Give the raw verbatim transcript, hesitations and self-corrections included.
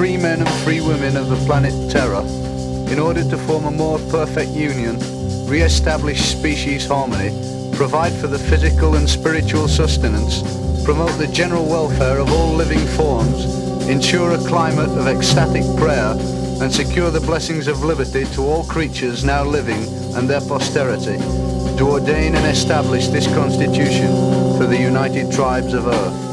free men and free women of the planet Terra, in order to form a more perfect union, re-establish species harmony, provide for the physical and spiritual sustenance, promote the general welfare of all living forms, ensure a climate of ecstatic prayer, and secure the blessings of liberty to all creatures now living and their posterity, to ordain and establish this Constitution for the United Tribes of Earth.